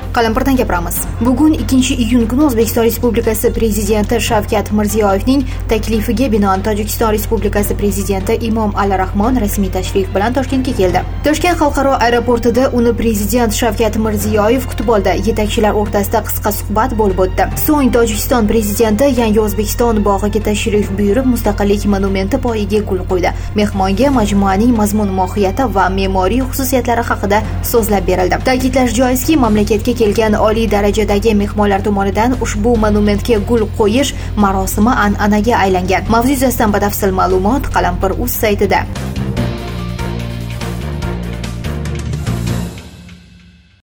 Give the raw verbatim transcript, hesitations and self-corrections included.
Qalampirdan gapiramiz. Bugun ikkinchi iyun kuni O'zbekiston Respublikasi Prezidenti Shavkat Mirziyoyevning taklifiga binoan Tojikiston Respublikasi Prezidenti Imom Ali Rahmon rasmiy tashrif bilan Toshkentga keldi. Toshkent xalqaro aeroportida uni Prezident Shavkat Mirziyoyev kutib oldi. Yetakchilar o'rtasida qisqa suhbat bo'lib o'tdi. So'ng Tojikiston Prezidenti Yangi O'zbekiston bog'iga tashrif buyurib, Mustaqillik monumenti poyiga gul qo'ydi. Mehmonga majmuaning mazmun mohiyati va me'moriy xususiyatlari haqida so'zlab berildi. Ta'kidlash joizki, mamlakatga kelgan oliy darajadagi mehmonlar tomonidan ushbu monumentga gul qo'yish marosimi an'anaga aylangan. Mavzu yuzasidan batafsil ma'lumot Qalampir.uz saytida.